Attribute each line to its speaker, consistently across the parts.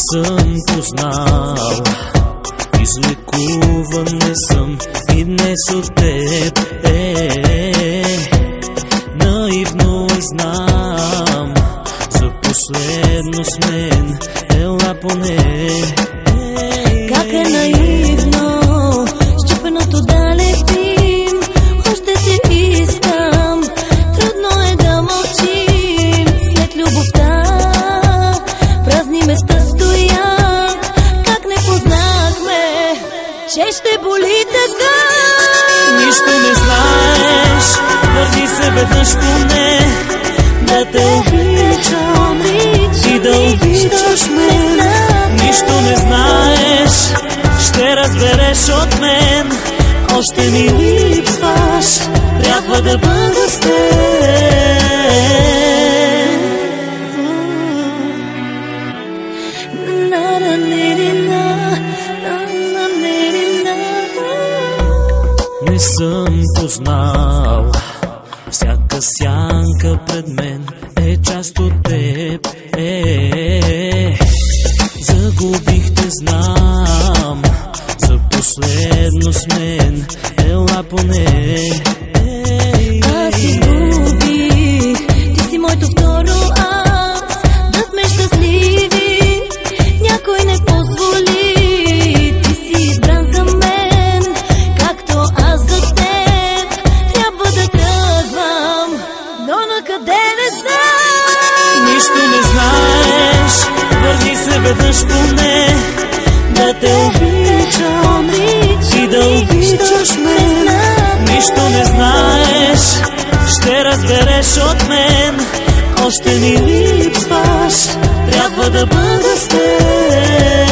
Speaker 1: съм познал, излекуван не съм и днес от теб. Наивно знам, за последно с мен ела поне.
Speaker 2: Как е наивно, счупеното да летим, още те искам, трудно е да мълчим. След любовта празни места стоят, как не познахме, че ще боли така.
Speaker 1: Нищо не знаеш, върни се веднъж поне, да те обичам и да обичаш мен. Нищо не знаеш, ще разбереш от мен, още ми липсваш, трябва да бъда с теб. Не съм познал, всяка сянка пред мен е част от теб. Загубих те, знам, за последно с мен ела поне.
Speaker 2: Аз изгубих, ти си моето второ аз, да сме щастливи, някой не позволи. Ти си избран за мен, както аз за теб, трябва да тръгвам, но накъде не знам.
Speaker 1: Нищо не знаеш, върни се веднъж поне, да те обичам и да обичаш мен. Нищо не знаеш, ще разбереш от мен, още ми липсваш, трябва да бъда с теб.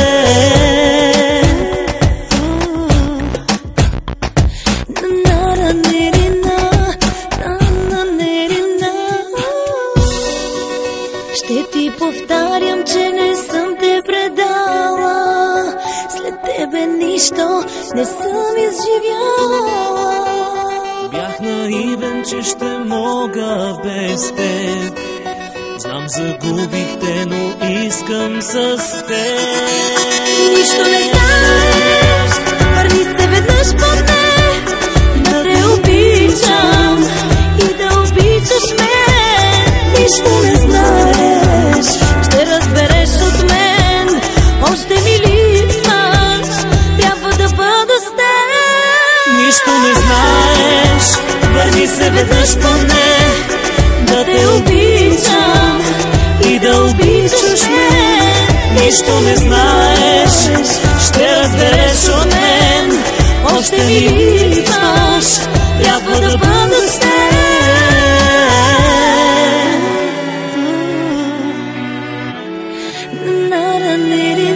Speaker 2: Ще ти повтарям, че не съм те предала, след тебе нищо не съм изживяла.
Speaker 1: Бях наивен, че ще мога без теб, знам загубих те, но искам с теб.
Speaker 2: Нищо не знаеш, върни се веднъж поне, да те обичам и да обичаш мен. Нищо не знаеш, ще разбереш от мен, още ми липсваш, трябва да бъда с теб.
Speaker 1: Нищо не знаеш, върни се веднъж поне, да те обичам и да обичаш мен. Нищо не знаеш, ще разбереш от мен, още ми липсваш, трябва да бъда с теб.
Speaker 2: Na na na na